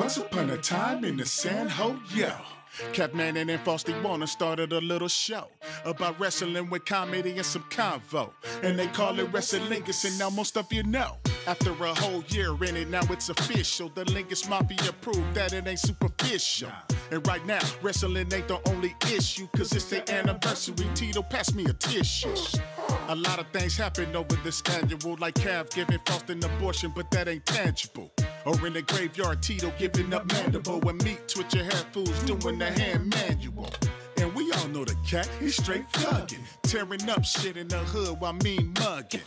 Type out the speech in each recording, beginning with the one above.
Once upon a time in the San Ho, yo. Cap Manning and Frosty Warner started a little show about wrestling with comedy and some convo. And they call it Wrestlingus, and now most of you know. After a whole year in it, now it's official. The Lingus Mafia proved that it ain't superficial. And right now, wrestling ain't the only issue, cause it's their anniversary. Tito, pass me a tissue. A lot of things happened over this annual, like Cav giving Frost an abortion, but that ain't tangible. Or in the graveyard, Tito giving up mandible, and Meat Twitcher had fools doing the hand manual. And we all know the cat, he's straight thugging, tearing up shit in the hood while mean mugging.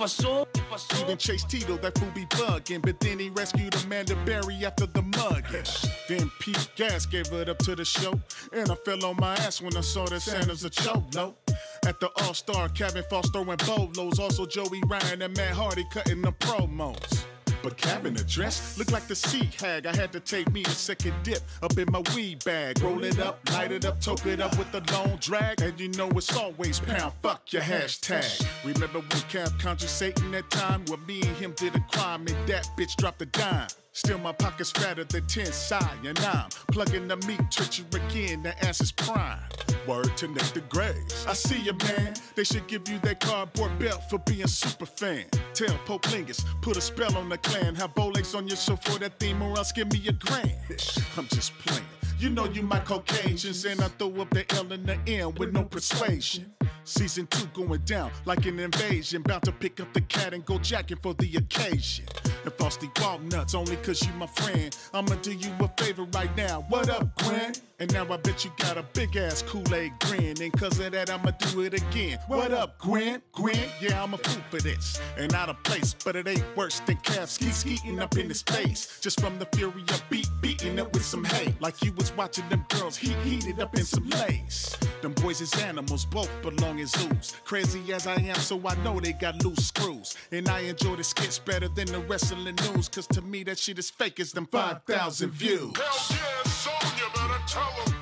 Even Chase Tito, that fool be bugging, but then he rescued Amanda Berry after the mugging. Then Pete Gas gave it up to the show, and I fell on my ass when I saw that Santa's a cholo. At the All-Star, Kevin Foster and Bolos, also Joey Ryan and Matt Hardy cutting the promos. But Kevin address looked like the sea hag. I had to take me a second dip up in my weed bag. Roll it up, light it up, toke it up with a long drag. And you know it's always pound, fuck your hashtag. Remember when Cav conversating that time? When me and him did a crime and that bitch dropped a dime. Still my pocket's fatter than 10 Psy, and I'm plugging the Meat Twitcher again, the ass is prime. Word to Nick the Graves. I see you, man. They should give you that cardboard belt for being super fan. Tell Pope Lingus, put a spell on the clan. Have Bolex on your show for that theme, or else give me a grand. I'm just playing. You know you my Caucasians, and I throw up the L and the M with no persuasion. Season 2 going down like an invasion. Bound to pick up the cat and go jacking for the occasion. And Frosty Walnuts, only cause you my friend. I'ma do you a favor right now. What up, Gwen? And now I bet you got a big ass Kool-Aid grin. And cause of that, I'ma do it again. What up, Gwen? Gwen? Yeah, I'm a fool for this. And out of place, but it ain't worse than Cav skeeting up in his face. Just from the fury of beating up with some hate. Like you was watching them girls heated up in some lace. Them boys is animals, both belong in zoos. Crazy as I am, so I know they got loose screws. And I enjoy the skits better than the wrestling news. Cause to me that shit is fake as them 5,000 views. Hell yeah, son, you better tell 'em.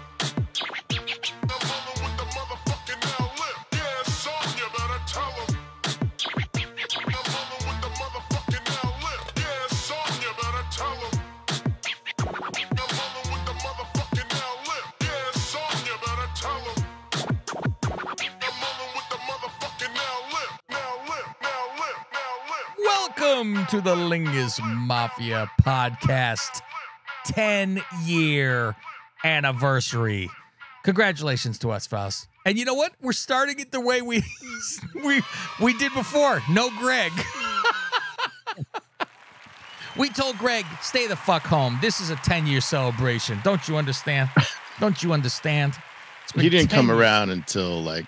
The mother with the motherfucking L lip. Yeah, son, you better tell 'em. The mother with the motherfucking L lip. Yeah, son, you better tell 'em. The mother with the motherfucking L lip. Yeah, son, you better tell 'em. The mother with the motherfucking L lip. Now lip, now lip, now lip. Welcome to the Lingus Mafia podcast 10-year anniversary. Congratulations to us, Faust. And you know what? We're starting it the way we did before. No Greg. We told Greg, stay the fuck home. This is a 10-year celebration. Don't you understand? Don't you understand? It's been He didn't 10 come years. around until like,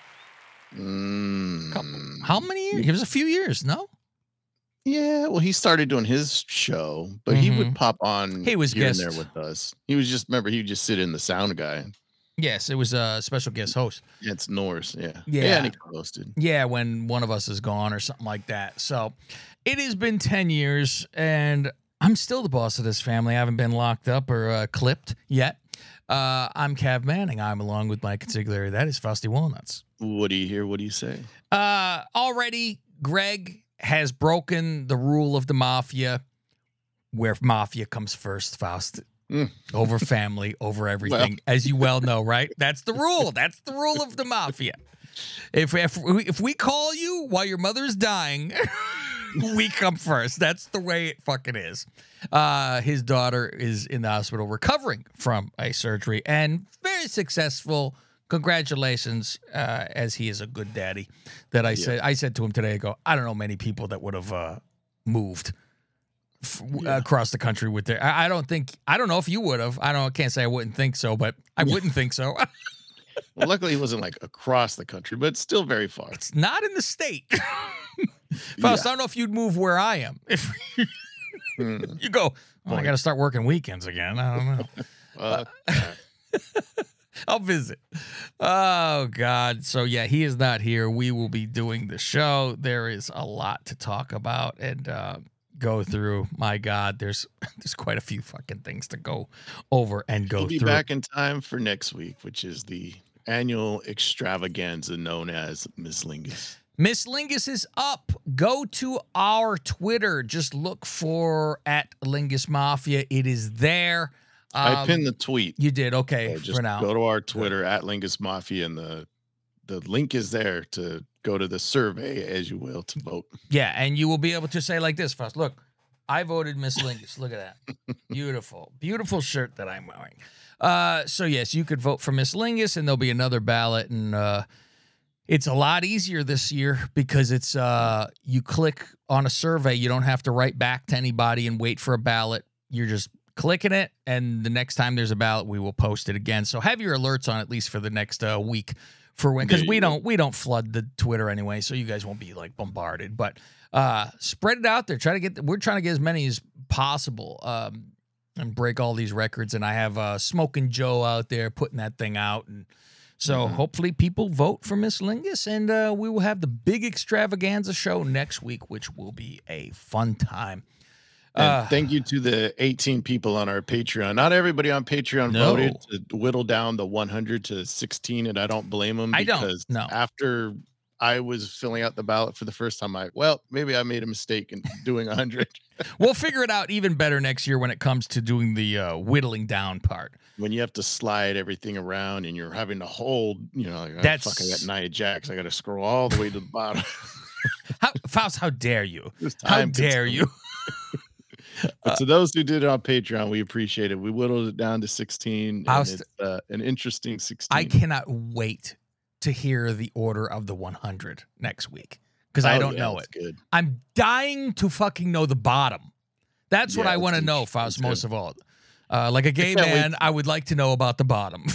How many years? It was a few years, no? yeah. Well, he started doing his show, but he would pop on. He was here and guest. there with us. He was just remember he would just sit in the sound guy. Yes, it was a special guest host. Yeah, it's Norse. Yeah, Yeah. and he hosted. Yeah, when one of us is gone or something like that. So it has been 10 years, and I'm still the boss of this family. I haven't been locked up or clipped yet. I'm Cav Manning. I'm along with my consigliere. That is Frosty Walnuts. What do you hear? What do you say? Already, Greg has broken the rule of the mafia, where mafia comes first, Faust. Over family, over everything, Well. as you well know, right? That's the rule. That's the rule of the mafia. If we call you while your mother's dying, we come first. That's the way it fucking is. His daughter is in the hospital recovering from a surgery and very successful. Congratulations, as he is a good daddy. That I said to him today, I go, I don't know many people that would have moved across the country with their. I don't know if you would have. I can't say I wouldn't think so, but I wouldn't think so. Well, luckily he wasn't like across the country, but still very far. It's not in the state. Faust, I don't know if you'd move where I am. If you go, I got to start working weekends again. I don't know. I'll visit. Oh, God. So, yeah, he is not here. We will be doing the show. There is a lot to talk about and go through. My God, there's quite a few fucking things to go over and go He'll be through. back in time for next week, which is the annual extravaganza known as Miss Lingus. Miss Lingus is up. Go to our Twitter. Just look for @Lingus Mafia. It is there. I pinned the tweet. You did okay So just for now. go to our Twitter at Lingus Mafia, and the link is there to go to the survey, as you will, to vote. Yeah, and you will be able to say like this, Faust. Look, I voted Miss Lingus. Look at that. Beautiful. Beautiful shirt that I'm wearing. So yes, you could vote for Miss Lingus, and there'll be another ballot, and it's a lot easier this year because it's you click on a survey. You don't have to write back to anybody and wait for a ballot. You're just clicking it, and the next time there's a ballot, we will post it again. So have your alerts on at least for the next week for when, because we don't flood the Twitter anyway, so you guys won't be like bombarded. But spread it out there. We're trying to get as many as possible and break all these records. And I have Smoking Joe out there putting that thing out, and so hopefully people vote for Miss Lingus, and we will have the big extravaganza show next week, which will be a fun time. And thank you to the 18 people on our Patreon. Not everybody on Patreon voted to whittle down the 100 to 16, and I don't blame them. Because after I was filling out the ballot for the first time, maybe I made a mistake in doing 100. We'll figure it out even better next year when it comes to doing the whittling down part. When you have to slide everything around and you're having to hold, like, I got Nia Jax. I got to scroll all the way to the bottom. Faust, how dare you? How dare you? But to those who did it on Patreon, we appreciate it. We whittled it down to 16. And it's an interesting 16. I cannot wait to hear the order of the 100 next week because I don't know it. Good. I'm dying to fucking know the bottom. That's what I want to know, Faust, most of all. Like a gay man, I would like to know about the bottom.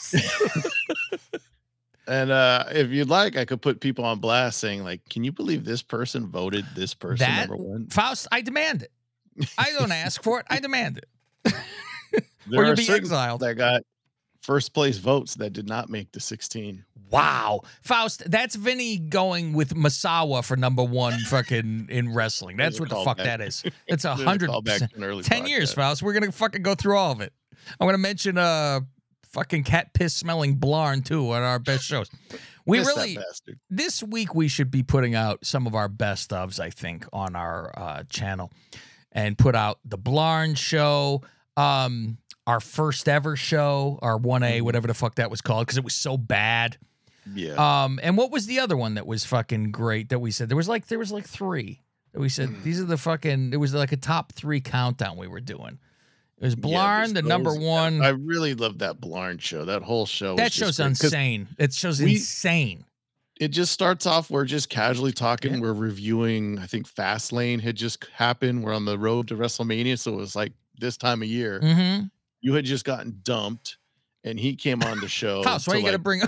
And if you'd like, I could put people on blast saying, like, can you believe this person voted this person number one? Faust, I demand it. I don't ask for it. I demand it. There or you'll are be certain exiled. That got first place votes that did not make the 16. Wow. Faust, that's Vinny going with Masawa for number one fucking in wrestling. That's what the fuck that is. It's 100%. 10 years, Faust. We're going to fucking go through all of it. I'm going to mention fucking cat piss smelling Blarn too on our best shows. This week we should be putting out some of our best ofs, I think, on our channel, and put out the Blarn show, our first ever show, our 1A, whatever the fuck that was called, because it was so bad. Yeah. And what was the other one that was fucking great that we said? There was like three that we said, these are the fucking, it was like a top 3 countdown we were doing. It was Blarn, the number one. I really love that Blarn show. That whole show. That show's insane. It show's insane. It just starts off, we're just casually talking. We're reviewing, I think Fastlane had just happened. We're on the road to WrestleMania. So it was like this time of year. Mm-hmm. You had just gotten dumped, and he came on the show. Faust, why you got to bring up?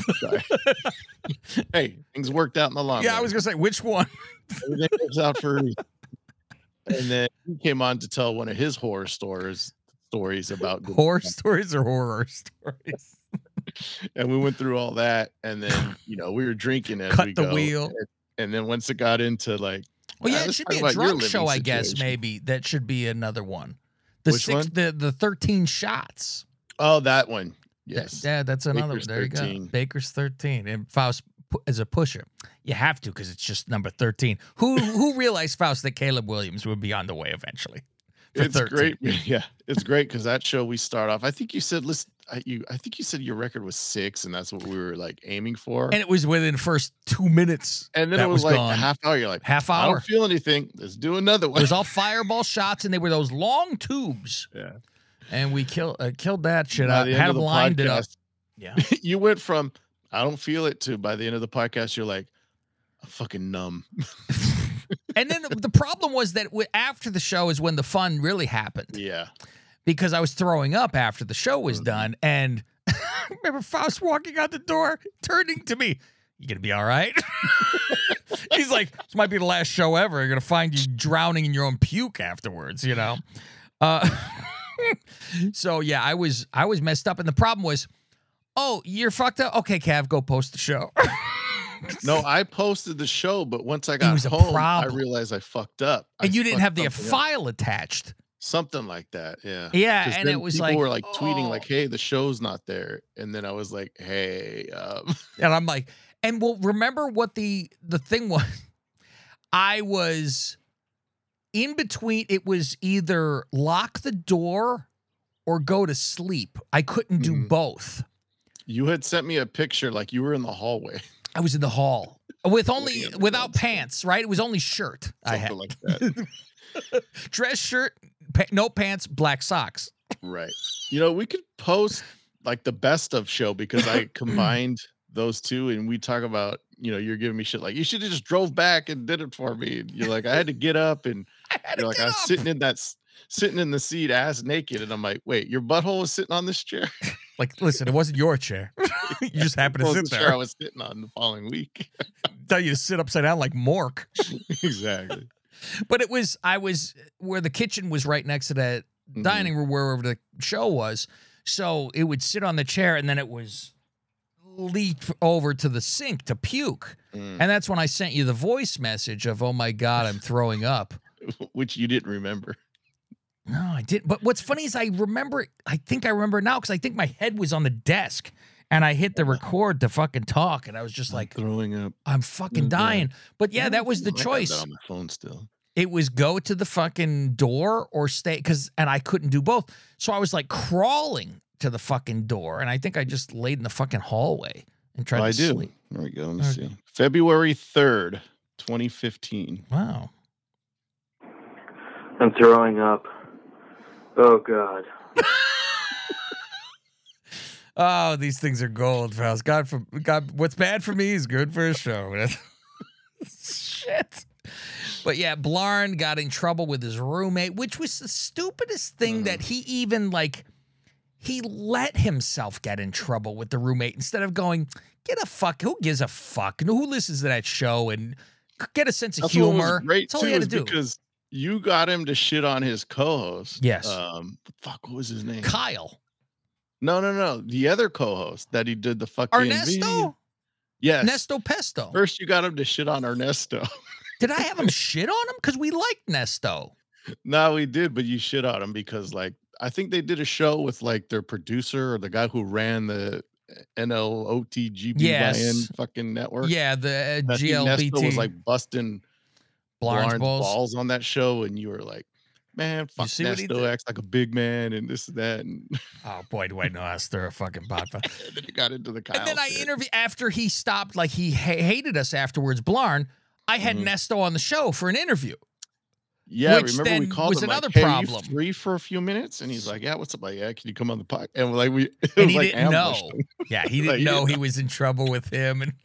Hey, things worked out in the long run. I was going to say, which one? Everything works out for a reason. And then he came on to tell one of his horror stories about horror stories or horror stories. And we went through all that, and then we were drinking as Cut we the go. wheel. And then once it got into like, it should be a drunk show, I guess. Maybe that should be another one. The 13 shots. Oh, that one. Yes. That's another one. There 13. You go. Baker's 13. And Faust as a pusher. You have to, because it's just number 13. Who realized, Faust, that Caleb Williams would be on the way eventually? It's 13. Great. Yeah, it's great because that show we start off. I think you said I think you said your record was 6, and that's what we were like aiming for. And it was within the first 2 minutes. And then it was like gone. A half hour. You're like, half hour. I don't feel anything. Let's do another one. It was all fireball shots, and they were those long tubes. Yeah. And we killed that shit out. Had them lined it up. Yeah. You went from I don't feel it to by the end of the podcast, you're like, I'm fucking numb. And then the problem was that after the show is when the fun really happened. Yeah. Because I was throwing up after the show was done. And I remember Faust walking out the door, turning to me. You gonna be all right? He's like, this might be the last show ever. You're gonna find you drowning in your own puke afterwards, So yeah, I was messed up. And the problem was, oh, you're fucked up? Okay, Cav, go post the show. No, I posted the show, but once I got home, I realized I fucked up. And you didn't have the file attached. Something like that, yeah. Yeah, and it was people like... People were like tweeting like, hey, the show's not there. And then I was like, hey. And I'm like... And well, remember what the thing was? I was in between. It was either lock the door or go to sleep. I couldn't do both. You had sent me a picture like you were in the hallway. I was in the hall without pants, right? It was only shirt. I had like that. Dress shirt, no pants, black socks. Right. You know, we could post like the best of show because I combined those two, and we talk about, you know, you're giving me shit like you should have just drove back and did it for me. And you're like, I had to get up, and you're like, I was sitting in the seat ass naked, and I'm like, wait, your butthole was sitting on this chair? Like, listen, it wasn't your chair. You just happened to sit the there. Chair I was sitting on the following week. Tell you to sit upside down like Mork. Exactly. But I was where the kitchen was right next to that dining room wherever the show was. So it would sit on the chair, and then it was leap over to the sink to puke. And that's when I sent you the voice message of, oh my God, I'm throwing up. Which you didn't remember. No, I didn't. But what's funny is I think I remember now because I think my head was on the desk and I hit the record to fucking talk. And I was just like, throwing up. I'm fucking dying. But yeah, that was the choice. I have that on my phone still. It was go to the fucking door or stay, and I couldn't do both. So I was like crawling to the fucking door, and I think I just laid in the fucking hallway and tried to sleep. There we go. Let me see. February 3rd, 2015. Wow. I'm throwing up. Oh, God. Oh, these things are gold, pals. God, what's bad for me is good for a show. Shit. But yeah, Blarn got in trouble with his roommate, which was the stupidest thing that he even, like, he let himself get in trouble with the roommate instead of going, who gives a fuck? Who listens to that show and get a sense of humor? That's all he had to do. Because you got him to shit on his co-host. Yes. What was his name? Kyle. No. The other co-host that he did the fucking Ernesto? Yes. Nesto Pesto. First, you got him to shit on Ernesto. Did I have him shit on him? Because we liked Nesto. No, we did, but you shit on him because, like, I think they did a show with, like, their producer or the guy who ran the NLOTGBYN fucking network. Yeah, the GLBT. Nesto was, like, busting Blarn's balls on that show, and you were like, man, fuck Nesto acts like a big man and this and that. And oh, boy, do I know how to stir a fucking pot. And then you got into the Kyle And then I interviewed, after he stopped, like, he hated us afterwards, Blarn, I had Nesto on the show for an interview. Yeah, remember we called was him another like, hey, problem. Are you free for a few minutes? And he's like, yeah, what's up? Like, yeah, can you come on the podcast? And like he didn't know. Yeah, he didn't know he was in trouble with him. And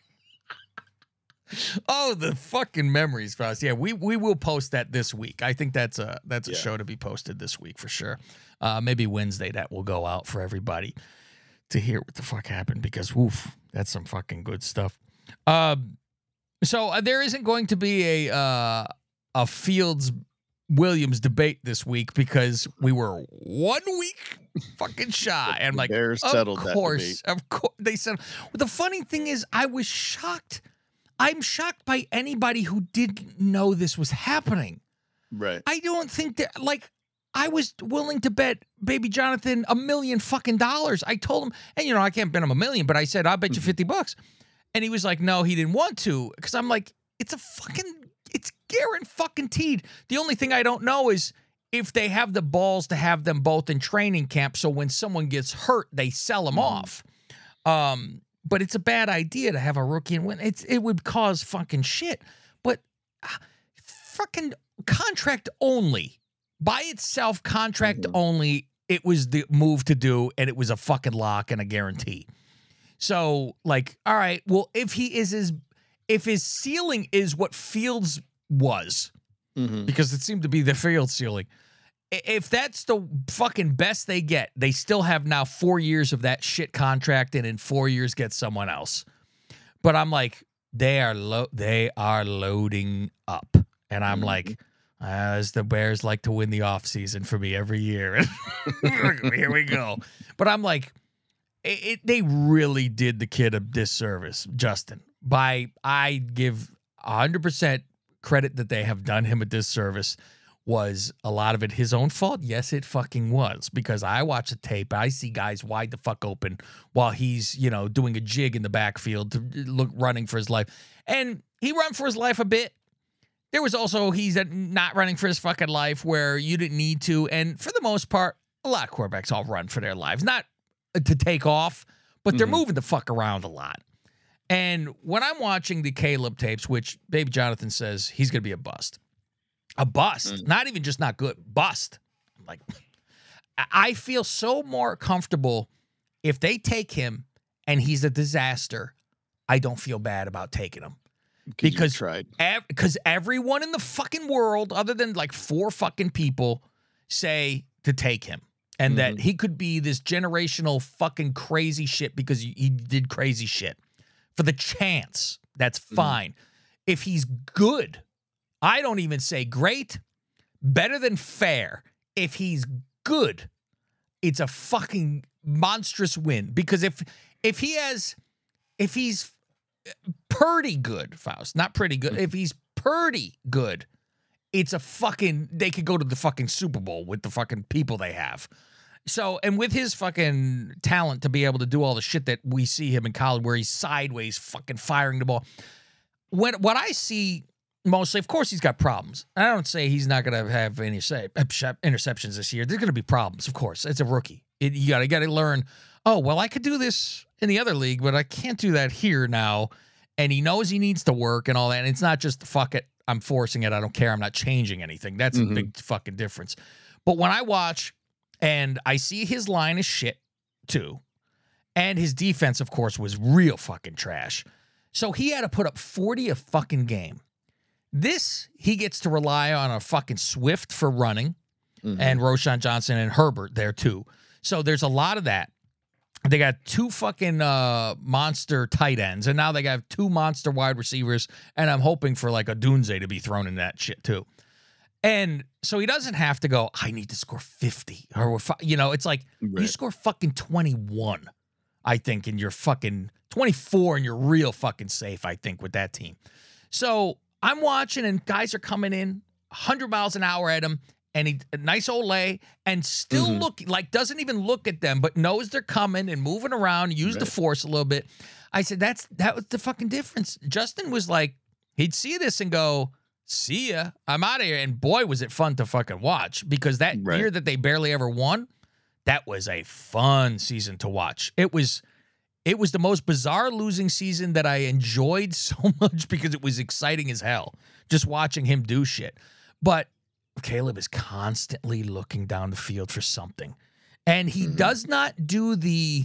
oh, the fucking memories for us. Yeah, we will post that this week. I think that's a show to be posted this week for sure. Maybe Wednesday that will go out for everybody to hear what the fuck happened because woof, that's some fucking good stuff. So there isn't going to be a Fields Williams debate this week because we were 1 week fucking shy. And like, Bears settled that debate. Of course, they settled. The funny thing is, I was shocked. I'm shocked by anybody who didn't know this was happening. Right. I don't think that, like, I was willing to bet Baby Jonathan $1 million fucking dollars. I told him, and you know, I can't bet him $1 million, but I said, I'll bet you $50. And he was like, no, he didn't want to. Because I'm like, it's guaranteed. The only thing I don't know is if they have the balls to have them both in training camp. So when someone gets hurt, they sell them off. But it's a bad idea to have a rookie and win. It would cause fucking shit. But fucking contract only. By itself, contract only, it was the move to do, and it was a fucking lock and a guarantee. So, like, all right, well, if his ceiling is what Fields was, because it seemed to be the Fields ceiling, if that's the fucking best they get, they still have now 4 years of that shit contract, and in 4 years get someone else. But I'm like, they are loading up, and I'm like, as the Bears like to win the offseason for me every year. Here we go. But I'm like, they really did the kid a disservice, Justin. I give 100% credit that they have done him a disservice. Was a lot of it his own fault? Yes, it fucking was. Because I watch the tape, I see guys wide the fuck open while he's, you know, doing a jig in the backfield to running for his life. And he ran for his life a bit. There was also he's not running for his fucking life where you didn't need to. And for the most part, a lot of quarterbacks all run for their lives, not to take off, but they're moving the fuck around a lot. And when I'm watching the Caleb tapes, which Baby Jonathan says he's going to be a bust. A bust. Not even just not good. Bust. Like, I feel so more comfortable if they take him and he's a disaster. I don't feel bad about taking him. Because everyone in the fucking world, other than like 4 fucking people, say to take him. And that he could be this generational fucking crazy shit because he did crazy shit. For the chance, that's fine. If he's good, I don't even say great, better than fair. If he's good, it's a fucking monstrous win. Because if he's pretty good, Faust, not pretty good. If he's pretty good, it's a fucking, they could go to the fucking Super Bowl with the fucking people they have. So, and with his fucking talent to be able to do all the shit that we see him in college where he's sideways fucking firing the ball. What I see mostly, of course, he's got problems. I don't say he's not going to have any interceptions this year. There's going to be problems, of course. It's a rookie. You got to learn, oh, well, I could do this in the other league, but I can't do that here now. And he knows he needs to work and all that. And it's not just, fuck it, I'm forcing it. I don't care. I'm not changing anything. That's a big fucking difference. But when I watch and I see his line is shit too, and his defense, of course, was real fucking trash. So he had to put up 40 a fucking game. This, he gets to rely on a fucking Swift for running and Roschon Johnson and Herbert there too. So there's a lot of that. They got 2 fucking monster tight ends, and now they got 2 monster wide receivers, and I'm hoping for like a Dunze to be thrown in that shit too. And so he doesn't have to go, I need to score 50. Or, it's like you score fucking 21, I think, and you're fucking 24, and you're real fucking safe, I think, with that team. So I'm watching, and guys are coming in 100 miles an hour at him, and he a nice old lay, and still doesn't even look at them, but knows they're coming and moving around, use the force a little bit. I said, that was the fucking difference. Justin was like, he'd see this and go, see ya, I'm out of here. And boy, was it fun to fucking watch, because that year that they barely ever won, that was a fun season to watch. It was the most bizarre losing season that I enjoyed so much because it was exciting as hell just watching him do shit. But Caleb is constantly looking down the field for something. And he does not do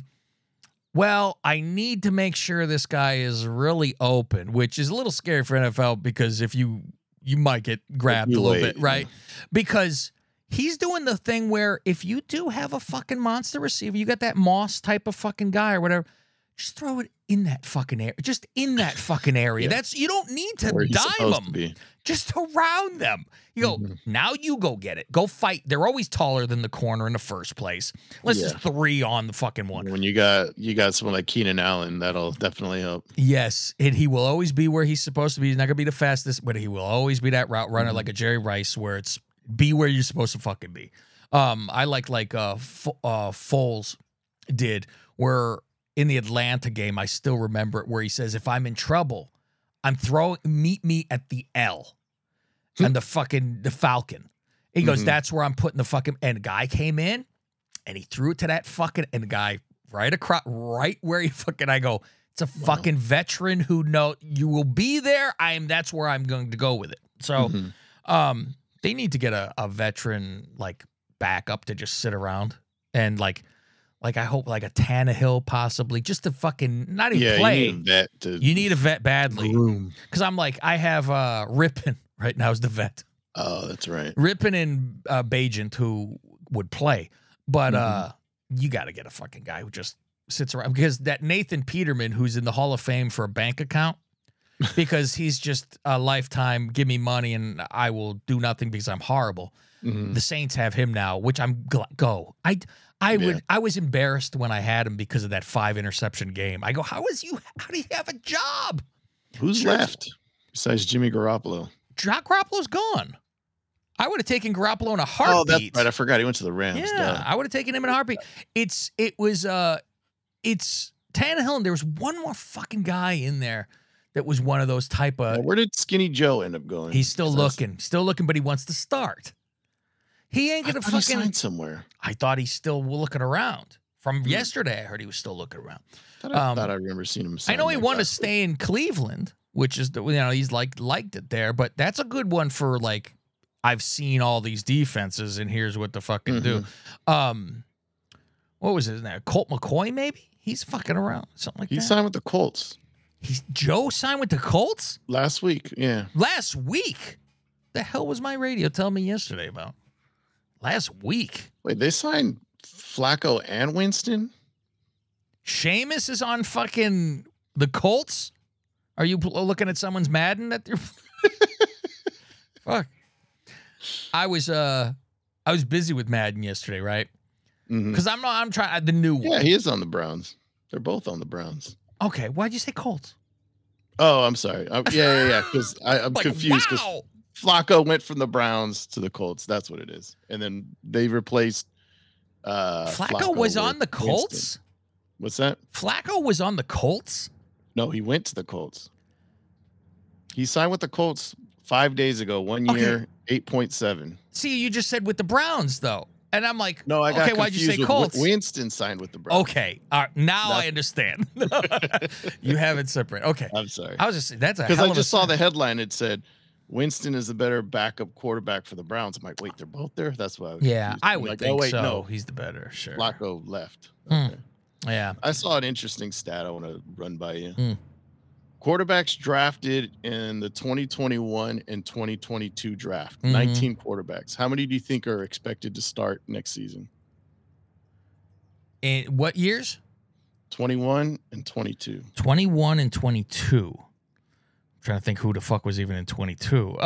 I need to make sure this guy is really open, which is a little scary for NFL because if you might get grabbed a little bit, right? Because he's doing the thing where if you do have a fucking monster receiver, you got that Moss type of fucking guy or whatever, just throw it in that fucking area. Just in that fucking area. You don't need to dime them. Just around them. You go, now you go get it. Go fight. They're always taller than the corner in the first place. Let's just 3 on the fucking one. When you got someone like Keenan Allen, that'll definitely help. Yes, and he will always be where he's supposed to be. He's not going to be the fastest, but he will always be that route runner like a Jerry Rice where it's be where you're supposed to fucking be. I like Foles did where in the Atlanta game, I still remember it, where he says, if I'm in trouble, meet me at the L and the Falcon. He goes, that's where I'm putting the fucking, and the guy came in and he threw it to that fucking, and the guy right where he fucking, I go, it's a fucking veteran who you will be there. That's where I'm going to go with it. So, they need to get a veteran like backup to just sit around and like I hope like a Tannehill possibly just to fucking not even play. You need a vet badly. Because I'm like, I have Rippon right now is the vet. Oh, that's right. Rippon and Bajent who would play. But you got to get a fucking guy who just sits around. Because that Nathan Peterman who's in the Hall of Fame for a bank account, because he's just a lifetime, give me money and I will do nothing because I'm horrible. The Saints have him now, which I'm go. I was embarrassed when I had him because of that 5 interception game. I go, how do you have a job? Who's left besides Jimmy Garoppolo? Garoppolo's gone. I would have taken Garoppolo in a heartbeat. Oh, that's right. I forgot he went to the Rams. Yeah, I would have taken him in a heartbeat. It's Tannehill, and there was one more fucking guy in there that was one of those type of. Where did Skinny Joe end up going? He's still looking, but he wants to start. He ain't gonna fucking sign somewhere. I thought he's still looking around. From yesterday, I heard he was still looking around. I thought I remember seeing him. I know he wanted to stay in Cleveland, which is he's liked it there, but that's a good one for like I've seen all these defenses and here's what to fucking do. What was his name? Colt McCoy, maybe? He's fucking around, something like that. He signed with the Colts. Joe signed with the Colts last week. Yeah, last week. The hell was my radio telling me yesterday about? Last week. Wait, they signed Flacco and Winston? Seamus is on fucking the Colts? Are you looking at someone's Madden that they're fuck? I was busy with Madden yesterday, right? Because I'm trying the new one. Yeah, he is on the Browns. They're both on the Browns. Okay, why'd you say Colts? Oh, I'm sorry. Yeah. Because I'm like, confused because Flacco went from the Browns to the Colts. That's what it is. And then they replaced Flacco was on the Colts? Winston. What's that? Flacco was on the Colts? No, he went to the Colts. He signed with the Colts 5 days ago, 1 year, 8.7. See, you just said with the Browns, though. And I'm like, no, I got confused. Why'd you say Colts? Winston signed with the Browns. Okay. Now I understand. You have it separate. Okay. I'm sorry. I was just saying, that's a because I just saw the headline. It said, Winston is the better backup quarterback for the Browns. I'm like, wait, they're both there? That's why I was confused. I would think so. No. He's the better, sure. Flacco left. Okay. Yeah. I saw an interesting stat I want to run by you. Quarterbacks drafted in the 2021 and 2022 draft. 19 quarterbacks. How many do you think are expected to start next season? In what years? 21 and 22. 21 and 22. I'm trying to think who the fuck was even in 22.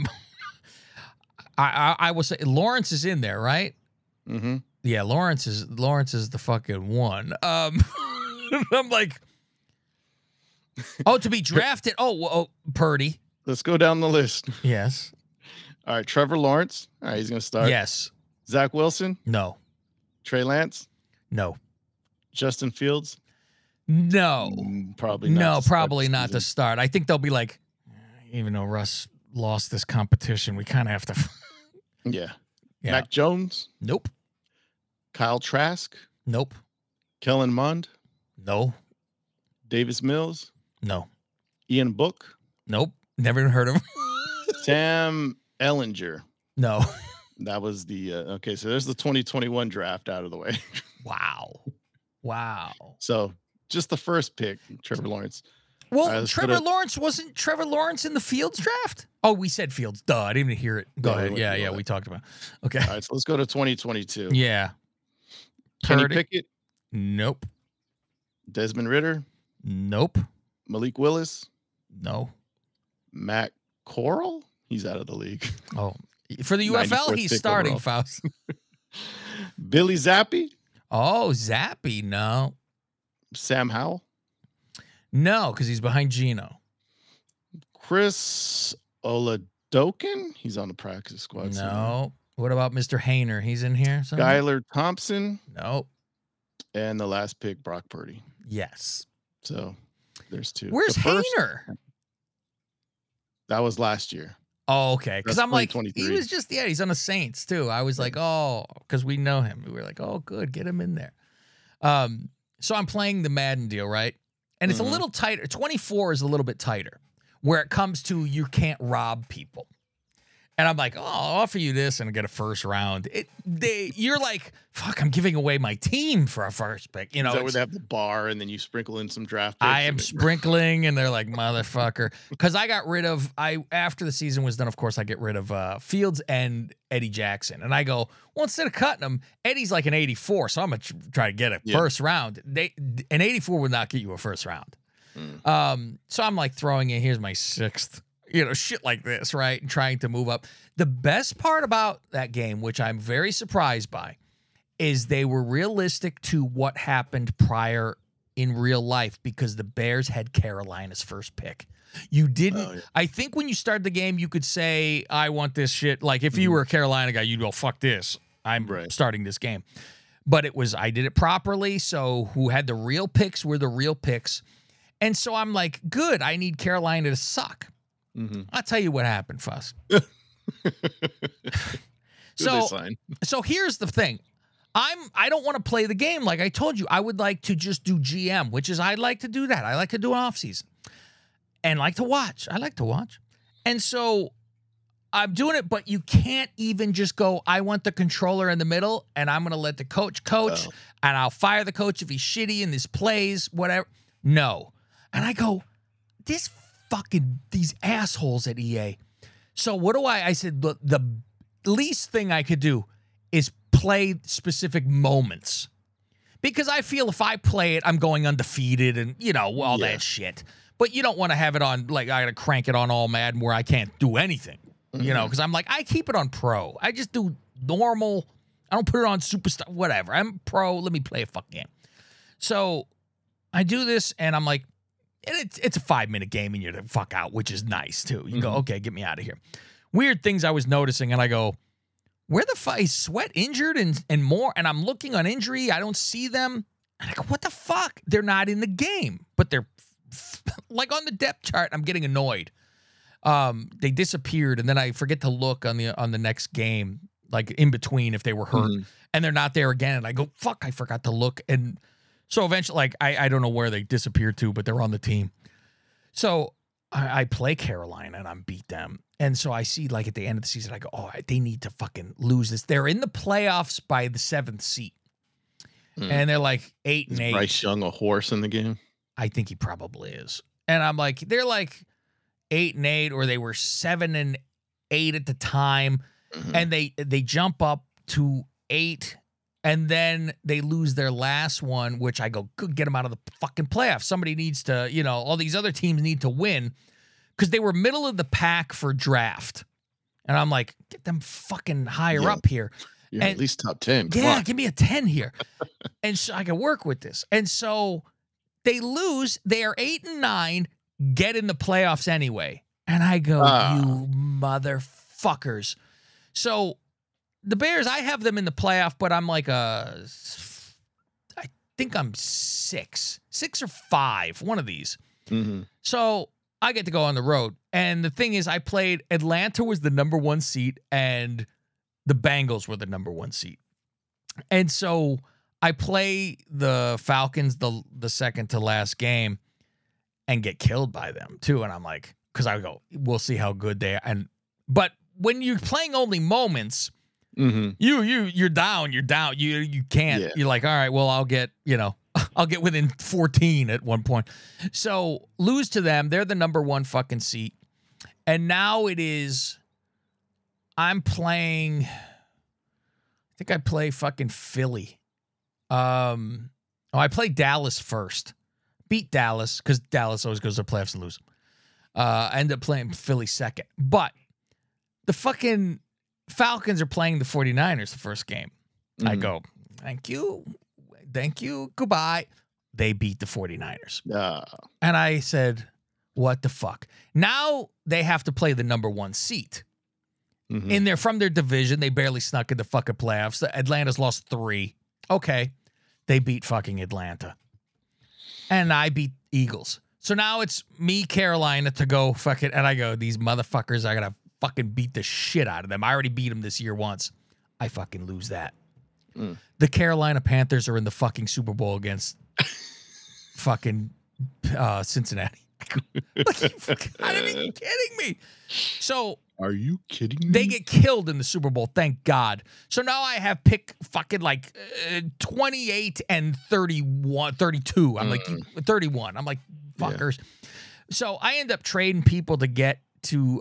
I will say Lawrence is in there, right? Mm-hmm. Yeah, Lawrence is the fucking one. I'm like, to be drafted. Purdy. Let's go down the list. Yes. All right, Trevor Lawrence. All right, he's going to start. Yes. Zach Wilson. No. Trey Lance. No. Justin Fields. No. Probably not. No, probably not to start. I think they'll be like, even though Russ lost this competition, we kind of have to. Yeah. Mac Jones. Nope. Kyle Trask. Nope. Kellen Mond. No. Davis Mills. No. Ian Book. Nope. Never even heard of him. Sam Ellinger. No. That was the okay. So there's the 2021 draft out of the way. Wow. So just the first pick, Trevor Lawrence. Well, Trevor Lawrence wasn't Trevor Lawrence in the Fields draft? Oh, we said Fields. Duh, I didn't even hear it. Go ahead. Yeah, we talked about it. Okay. All right, so let's go to 2022. Yeah. Kenny Pickett. Nope. Desmond Ridder. Nope. Malik Willis. No. Matt Corral. He's out of the league. Oh, for the UFL, he's starting, Faust. Billy Zappi. Oh, Zappi. No. Sam Howell. No, because he's behind Geno. Chris Oladokin. He's on the practice squad. No. Somewhere. What about Mr. Hayner? He's in here. Skylar Thompson. Nope. And the last pick, Brock Purdy. Yes. So there's two. Where's Hayner? That was last year. Oh, okay. Because I'm like, he was just, he's on the Saints too. I was like, because we know him. We were like, oh, good. Get him in there. So I'm playing the Madden deal, right? And it's a little tighter. 24 is a little bit tighter where it comes to you can't rob people. And I'm like, I'll offer you this and get a first round. You're like, fuck, I'm giving away my team for a first pick. You know, is that where they have the bar and then you sprinkle in some draft picks? I am sprinkling, and they're like, motherfucker. Because I got rid of, after the season was done, of course, I get rid of Fields and Eddie Jackson. And I go, well, instead of cutting them, Eddie's like an 84, so I'm going to try to get a first round. An 84 would not get you a first round. So I'm like throwing in, here's my sixth. Shit like this, right? And trying to move up. The best part about that game, which I'm very surprised by, is they were realistic to what happened prior in real life because the Bears had Carolina's first pick. You didn't. I think when you started the game, you could say, I want this shit. Like if you were a Carolina guy, you'd go, fuck this. I'm starting this game. But I did it properly. So who had the real picks were the real picks. And so I'm like, good. I need Carolina to suck. I'll tell you what happened, Fuss. So here's the thing. I don't want to play the game like I told you. I would like to just do GM, which is I'd like to do that. I like to do an off season and like to watch. I like to watch. And so I'm doing it, but you can't even just go, I want the controller in the middle and I'm going to let the coach and I'll fire the coach if he's shitty in his plays, whatever. No. And I go, these assholes at EA. So what do I said, the least thing I could do is play specific moments, because I feel if I play it, I'm going undefeated and, all that shit. But you don't want to have it on, like, I got to crank it on all Madden where I can't do anything, because I'm like, I keep it on pro. I just do normal. I don't put it on superstar, whatever. I'm pro. Let me play a fuck game. So I do this and I'm like, it's a 5-minute game and you're the fuck out, which is nice too. You go, okay, get me out of here. Weird things I was noticing, and I go, where the fuck is Sweat injured and more? And I'm looking on injury. I don't see them. And I go, what the fuck? They're not in the game, but they're like on the depth chart. I'm getting annoyed. They disappeared, and then I forget to look on the next game, like in between if they were hurt, and they're not there again. And I go, fuck, I forgot to look. And so eventually, like, I don't know where they disappeared to, but they're on the team. So I play Carolina and I'm beat them. And so I see, like, at the end of the season, I go, oh, they need to fucking lose this. They're in the playoffs by the 7th seat. And they're like 8-8. Is Bryce Young a horse in the game? I think he probably is. And I'm like, they're like 8-8, or they were 7-8 at the time. And they jump up to 8, and then they lose their last one, which I go, good, get them out of the fucking playoffs. Somebody needs to, all these other teams need to win, because they were middle of the pack for draft. And I'm like, get them fucking higher up here. And at least top 10. Yeah, give me a 10 here. And so I can work with this. And so they lose. They are 8-9, get in the playoffs anyway. And I go, you motherfuckers. So the Bears, I have them in the playoff, but I'm like I think I'm 6 or 5, one of these. So I get to go on the road. And the thing is, I played Atlanta was the number 1 seed and the Bengals were the number 1 seed. And so I play the Falcons the second to last game and get killed by them too. And I'm like, because I go, we'll see how good they are. But when you're playing only moments, you're down. You can't. Yeah. You're like, all right, well, I'll get within 14 at one point. So lose to them. They're the number 1 fucking seat. And now it is, I'm playing, I think I play fucking Philly. I played Dallas first. Beat Dallas, because Dallas always goes to the playoffs and lose. I end up playing Philly second. But the fucking Falcons are playing the 49ers the first game. I go, thank you, goodbye. They beat the 49ers. And I said, what the fuck? Now they have to play the number 1 seat. From their division. They barely snuck in the fucking playoffs. Atlanta's lost 3. Okay. They beat fucking Atlanta. And I beat Eagles. So now it's me, Carolina, to go fucking, and I go, these motherfuckers, I gotta fucking beat the shit out of them. I already beat them this year once. I fucking lose that. The Carolina Panthers are in the fucking Super Bowl against fucking Cincinnati. Are you kidding me? So are you kidding me? They get killed in the Super Bowl, thank God. So now I have pick fucking like 28 and 32. I'm like 31. I'm like, fuckers. Yeah. So I end up trading people to get to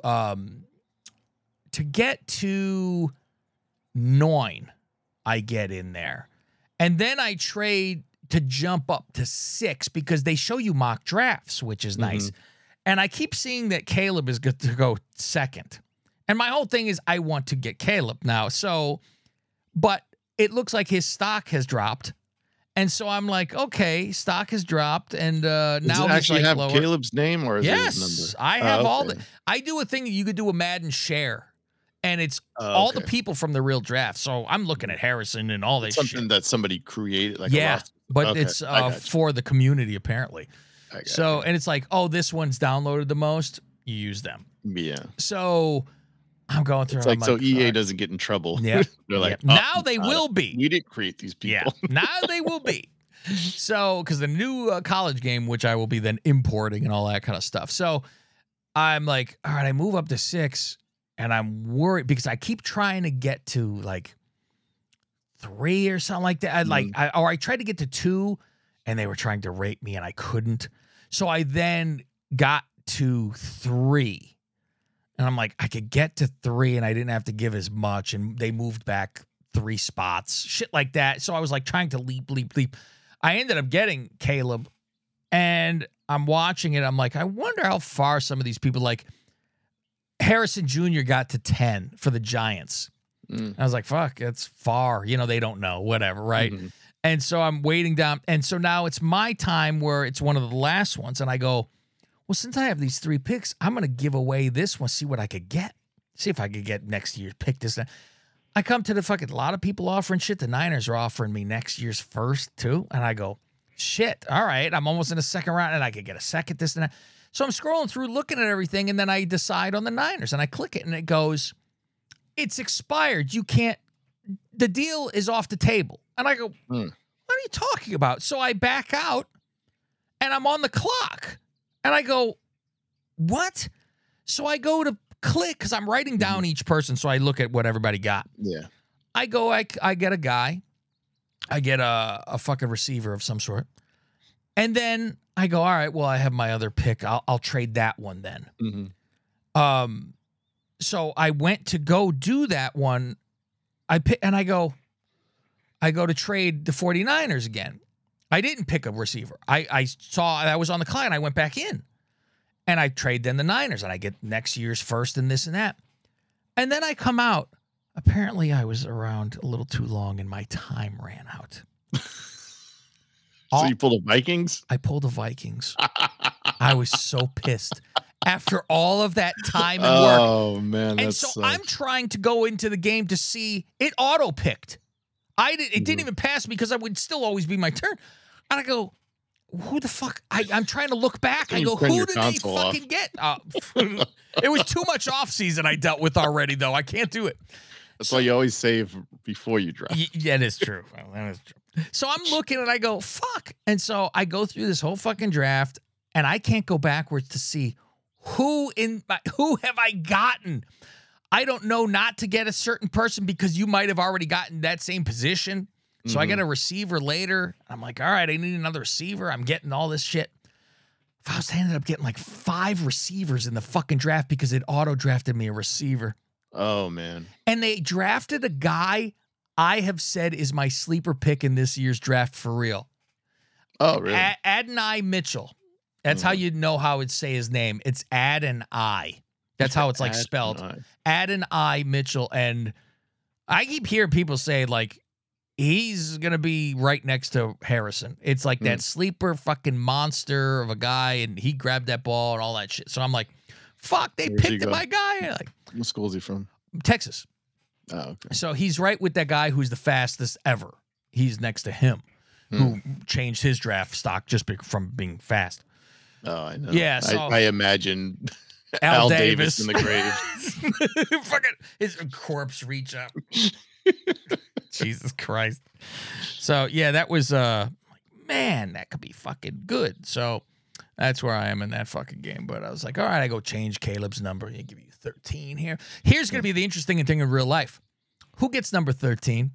9. I get in there. And then I trade to jump up to 6 because they show you mock drafts, which is nice. And I keep seeing that Caleb is good to go second. And my whole thing is I want to get Caleb now. So, but it looks like his stock has dropped. And so I'm like, okay, stock has dropped. And now he's actually like have lower. Caleb's name or is it his number? I have all the, I do a thing that you could do a Madden share. And it's all the people from the real draft. So I'm looking at Harrison and all this something that somebody created. Like but it's for the community, apparently. So, and it's like, oh, this one's downloaded the most. You use them. Yeah. So I'm going through. It's like, so EA doesn't get in trouble. Yeah. They're like, now they will be. We didn't create these people. Yeah. Now they will be. So, because the new college game, which I will be then importing and all that kind of stuff. So I'm like, all right, I move up to 6 and I'm worried because I keep trying to get to like 3 or something like that. I tried to get to 2 and they were trying to rate me and I couldn't. So I then got to 3 and I'm like, I could get to 3 and I didn't have to give as much. And they moved back 3 spots, shit like that. So I was like trying to leap. I ended up getting Caleb and I'm watching it. I'm like, I wonder how far some of these people, like Harrison Jr. got to 10 for the Giants. I was like, fuck, that's far. They don't know, whatever, right? Mm-hmm. And so I'm waiting down. And so now it's my time where it's one of the last ones. And I go, well, since I have these 3 picks, I'm going to give away this one, see what I could get. See if I could get next year's pick this. I come to a lot of people offering shit. The Niners are offering me next year's first too. And I go, shit, all right, I'm almost in the second round and I could get a second, this and that. So I'm scrolling through, looking at everything, and then I decide on the Niners and I click it and it goes, it's expired. You can't, the deal is off the table. And I go, what are you talking about? So I back out and I'm on the clock and I go, what? So I go to click because I'm writing down each person. So I look at what everybody got. Yeah. I go, I get a guy. I get a fucking receiver of some sort. And then I go, all right, well, I have my other pick. I'll trade that one then. Mm-hmm. So I went to go do that one. I go to trade the 49ers again. I didn't pick a receiver. I saw I was on the client. I went back in. And I trade then the Niners. And I get next year's first and this and that. And then I come out. Apparently, I was around a little too long and my time ran out. So you pulled the Vikings? I pulled the Vikings. I was so pissed. After all of that time and work. Oh, man. And so sucks. I'm trying to go into the game to see it auto-picked. It didn't even pass me because I would still always be my turn. And I go, who the fuck? I'm trying to look back. I go, who did they fucking get? It was too much off-season I dealt with already, though. I can't do it. That's why you always save before you draft. Yeah, that is true. That is true. So I'm looking and I go, fuck. And so I go through this whole fucking draft and I can't go backwards to see who have I gotten. I don't know not to get a certain person because you might have already gotten that same position. So I get a receiver later. I'm like, all right, I need another receiver. I'm getting all this shit. Faust ended up getting like 5 receivers in the fucking draft because it auto-drafted me a receiver. Oh, man. And they drafted a guy I have said is my sleeper pick in this year's draft for real. Oh, really? Adonai Mitchell. That's how you know how it'd say his name. It's Adonai. That's how it's like spelled. Adonai Mitchell. And I keep hearing people say like, he's going to be right next to Harrison. It's like that sleeper fucking monster of a guy, and he grabbed that ball and all that shit. So I'm like, fuck, they picked my guy. Like, what school is he from? Texas. Oh, okay. So he's right with that guy who's the fastest ever. He's next to him, who changed his draft stock just from being fast. Oh, I know. Yeah, so I imagine Al Davis in the grave. Fucking his corpse reach up. Jesus Christ. So yeah, that was man, that could be fucking good. So that's where I am in that fucking game. But I was like, all right, I go change Caleb's number. I give you 13 here. Here's gonna be the interesting thing in real life. Who gets number 13?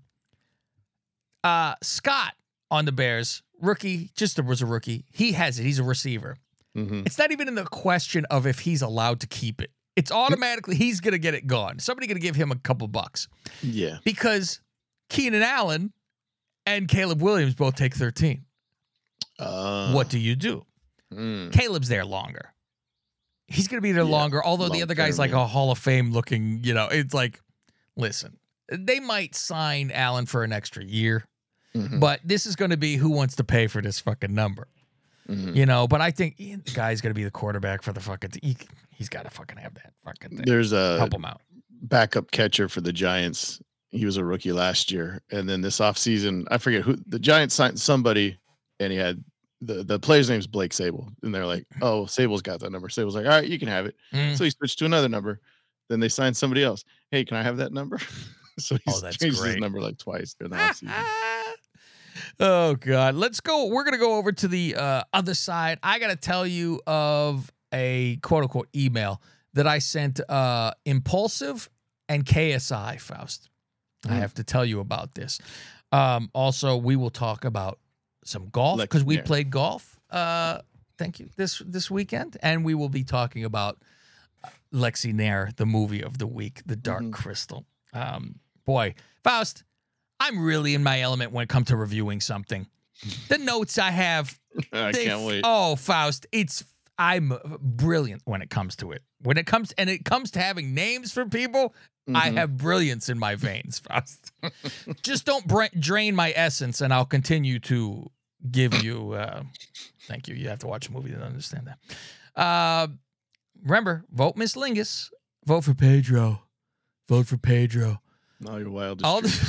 Scott on the Bears, rookie, just was a rookie. He has it. He's a receiver. It's not even in the question of if he's allowed to keep it. It's automatically he's going to get it gone. Somebody going to give him a couple bucks. Yeah. Because Keenan Allen and Caleb Williams both take 13. What do you do? Caleb's there longer. He's going to be there longer, although the other guy's like a Hall of Fame looking, it's like, listen, they might sign Allen for an extra year, but this is going to be who wants to pay for this fucking number. But I think the guy's going to be the quarterback for the fucking he's got to fucking have that fucking thing. There's a help him out. Backup catcher for the Giants. He was a rookie last year. And then this offseason, I forget who the Giants signed somebody, and he had the player's name's Blake Sable. And they're like, oh, Sable's got that number. Sable's like, all right, you can have it. So he switched to another number. Then they sign somebody else. Hey, can I have that number? So he's changed his number like twice during the offseason. Oh, God. Let's go. We're going to go over to the other side. I got to tell you of a quote-unquote email that I sent Impulsive and KSI, Faust. I have to tell you about this. Also, we will talk about some golf because we played golf. Thank you. This weekend. And we will be talking about Lexi Nair, the movie of the week, The Dark Crystal. Boy, Faust, I'm really in my element when it comes to reviewing something. The notes I have. I can't wait. Oh, Faust, I'm brilliant when it comes to it. When it comes to having names for people, I have brilliance in my veins, Faust. Just don't drain my essence, and I'll continue to give you. Thank you. You have to watch a movie to understand that. Remember, vote Miss Lingus. Vote for Pedro. Vote for Pedro. No, you're wild.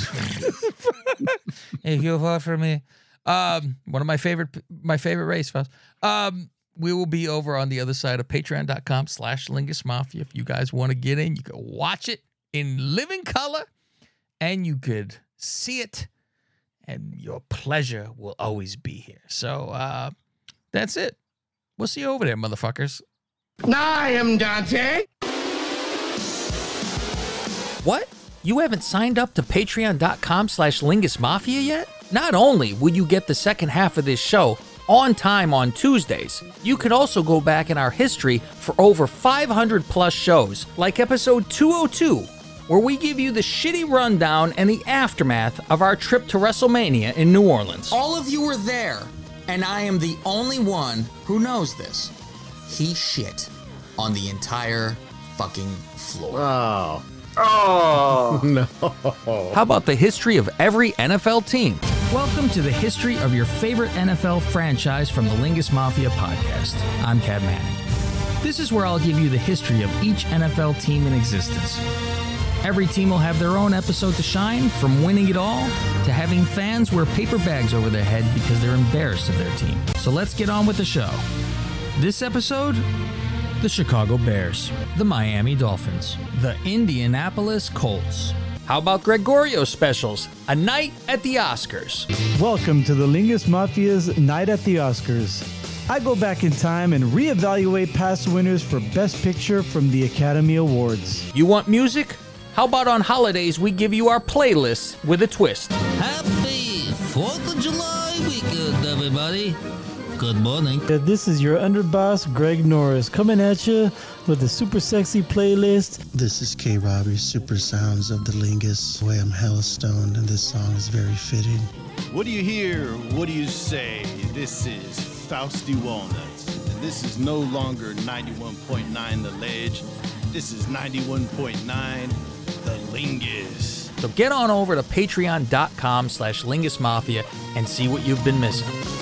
Hey, you vote for me. One of my favorite race, Faust. We will be over on the other side of patreon.com/Lingus Mafia. If you guys want to get in, you can watch it in living color and you could see it, and your pleasure will always be here. So that's it. We'll see you over there, motherfuckers. I am Dante. What? You haven't signed up to patreon.com/Lingus Mafia yet? Not only will you get the second half of this show on time on Tuesdays, you could also go back in our history for over 500 plus shows, like episode 202, where we give you the shitty rundown and the aftermath of our trip to WrestleMania in New Orleans. All of you were there, and I am the only one who knows this. He shit on the entire fucking floor. Oh, no. How about the history of every NFL team? Welcome to the history of your favorite NFL franchise from the Lingus Mafia podcast. I'm Cab Manning. This is where I'll give you the history of each NFL team in existence. Every team will have their own episode to shine, from winning it all to having fans wear paper bags over their head because they're embarrassed of their team. So let's get on with the show. This episode, the Chicago Bears, the Miami Dolphins, the Indianapolis Colts. How about Gregorio specials? A night at the Oscars. Welcome to the Lingus Mafia's Night at the Oscars. I go back in time and reevaluate past winners for Best Picture from the Academy Awards. You want music? How about on holidays we give you our playlist with a twist? Happy 4th of July weekend, everybody. Good morning. This is your underboss, Greg Norris, coming at you with a super sexy playlist. This is K. Robbie's Super Sounds of the Lingus. Boy, I'm hella stoned, and this song is very fitting. What do you hear? What do you say? This is Fausty Walnuts. And this is no longer 91.9 The Ledge. This is 91.9 The Lingus. So get on over to patreon.com/Lingus Mafia and see what you've been missing.